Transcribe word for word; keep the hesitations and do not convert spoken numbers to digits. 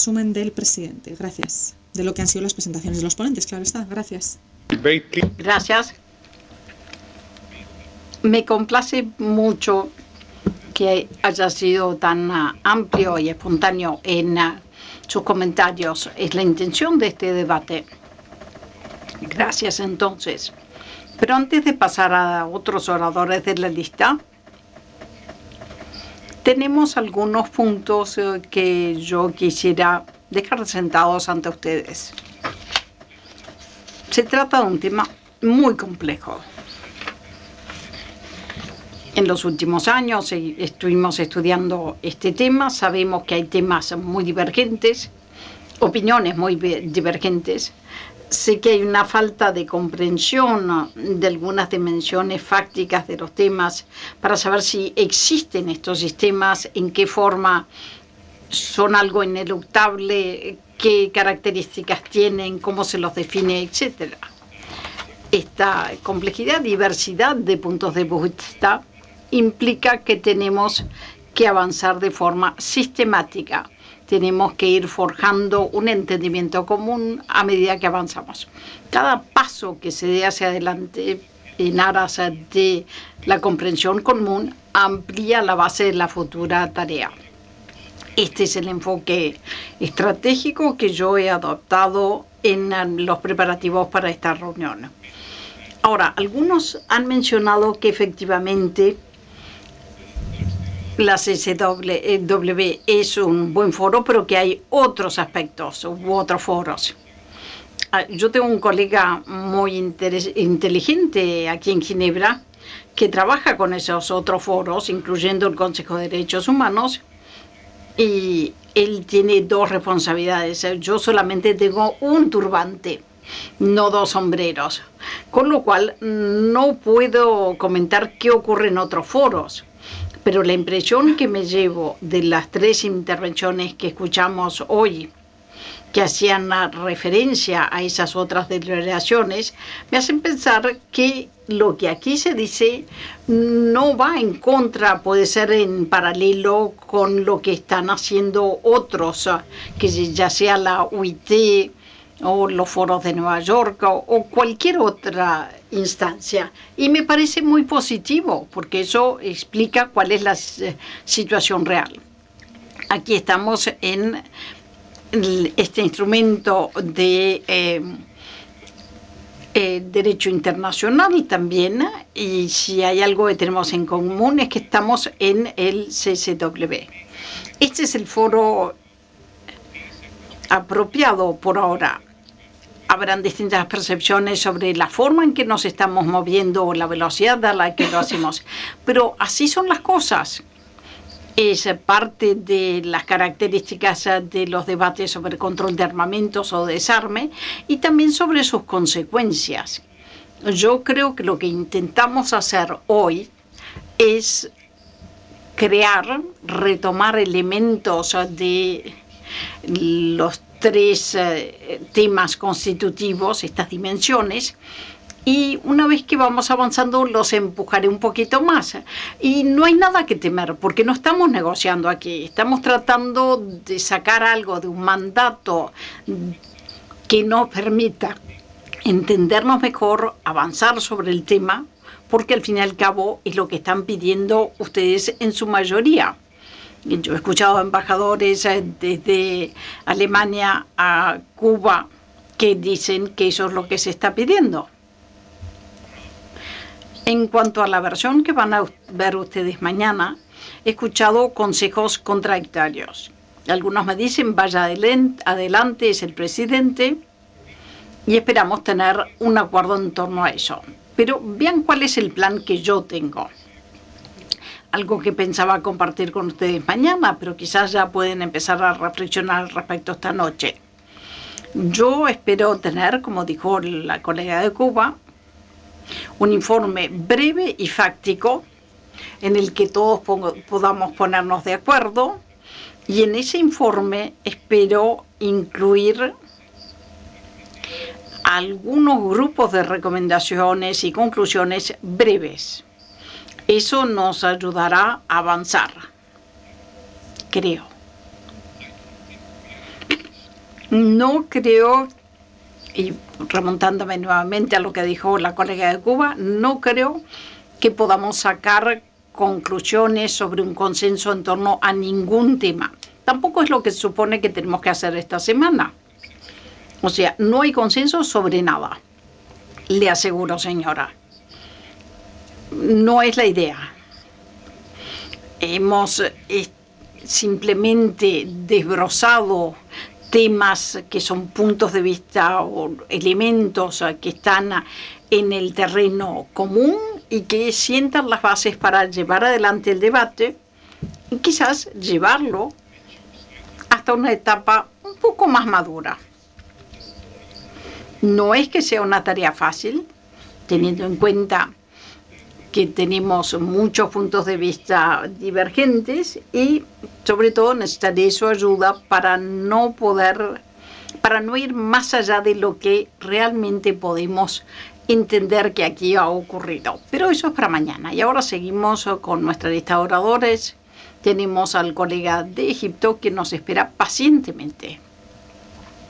resumen del presidente. Gracias. De lo que han sido las presentaciones de los ponentes, claro está. Gracias. Gracias. Me complace mucho que haya sido tan uh, amplio y espontáneo en uh, sus comentarios. Es la intención de este debate. Gracias, entonces. Pero antes de pasar a otros oradores de la lista, tenemos algunos puntos uh, que yo quisiera dejar sentados ante ustedes. Se trata de un tema muy complejo. En los últimos años estuvimos estudiando este tema, sabemos que hay temas muy divergentes, opiniones muy divergentes. Sé que hay una falta de comprensión de algunas dimensiones fácticas de los temas para saber si existen estos sistemas, en qué forma son algo ineluctable, qué características tienen, cómo se los define, etcétera. Esta complejidad, diversidad de puntos de vista implica que tenemos que avanzar de forma sistemática. Tenemos que ir forjando un entendimiento común a medida que avanzamos. Cada paso que se dé hacia adelante en aras de la comprensión común amplía la base de la futura tarea. Este es el enfoque estratégico que yo he adoptado en los preparativos para esta reunión. Ahora, algunos han mencionado que efectivamente la C C W es un buen foro, pero que hay otros aspectos u otros foros. Yo tengo un colega muy inteligente aquí en Ginebra que trabaja con esos otros foros, incluyendo el Consejo de Derechos Humanos, y él tiene dos responsabilidades. Yo solamente tengo un turbante, no dos sombreros, con lo cual no puedo comentar qué ocurre en otros foros. Pero la impresión que me llevo de las tres intervenciones que escuchamos hoy, que hacían referencia a esas otras declaraciones, me hacen pensar que lo que aquí se dice no va en contra, puede ser en paralelo con lo que están haciendo otros, que ya sea la U I T o los foros de Nueva York o, o cualquier otra instancia. Y me parece muy positivo, porque eso explica cuál es la situación real. Aquí estamos en este instrumento de eh, eh, derecho internacional también, y si hay algo que tenemos en común es que estamos en el C C W. Este es el foro apropiado por ahora. Habrán distintas percepciones sobre la forma en que nos estamos moviendo o la velocidad a la que lo hacemos, pero así son las cosas. Es parte de las características de los debates sobre control de armamentos o desarme y también sobre sus consecuencias. Yo creo que lo que intentamos hacer hoy es crear, retomar elementos de los tres eh, temas constitutivos, estas dimensiones, y una vez que vamos avanzando los empujaré un poquito más. Y no hay nada que temer, porque no estamos negociando aquí, estamos tratando de sacar algo de un mandato que nos permita entendernos mejor, avanzar sobre el tema, porque al fin y al cabo es lo que están pidiendo ustedes en su mayoría. Yo he escuchado a embajadores desde Alemania a Cuba que dicen que eso es lo que se está pidiendo. En cuanto a la versión que van a ver ustedes mañana, he escuchado consejos contradictorios. Algunos me dicen, vaya adelante, es el presidente, y esperamos tener un acuerdo en torno a eso. Pero vean cuál es el plan que yo tengo. Algo que pensaba compartir con ustedes mañana, pero quizás ya pueden empezar a reflexionar al respecto esta noche. Yo espero tener, como dijo la colega de Cuba, un informe breve y fáctico en el que todos podamos ponernos de acuerdo, y en ese informe espero incluir algunos grupos de recomendaciones y conclusiones breves. Eso nos ayudará a avanzar, creo. No creo, y remontándome nuevamente a lo que dijo la colega de Cuba, no creo que podamos sacar conclusiones sobre un consenso en torno a ningún tema. Tampoco es lo que se supone que tenemos que hacer esta semana. O sea, no hay consenso sobre nada. Le aseguro, señora. No es la idea. Hemos eh, simplemente desbrozado temas que son puntos de vista o elementos que están en el terreno común y que sientan las bases para llevar adelante el debate y quizás llevarlo hasta una etapa un poco más madura. No es que sea una tarea fácil, teniendo en cuenta que tenemos muchos puntos de vista divergentes y sobre todo necesitaré su ayuda para no poder, para no ir más allá de lo que realmente podemos entender que aquí ha ocurrido. Pero eso es para mañana. Y ahora seguimos con nuestra lista de oradores. Tenemos al colega de Egipto que nos espera pacientemente.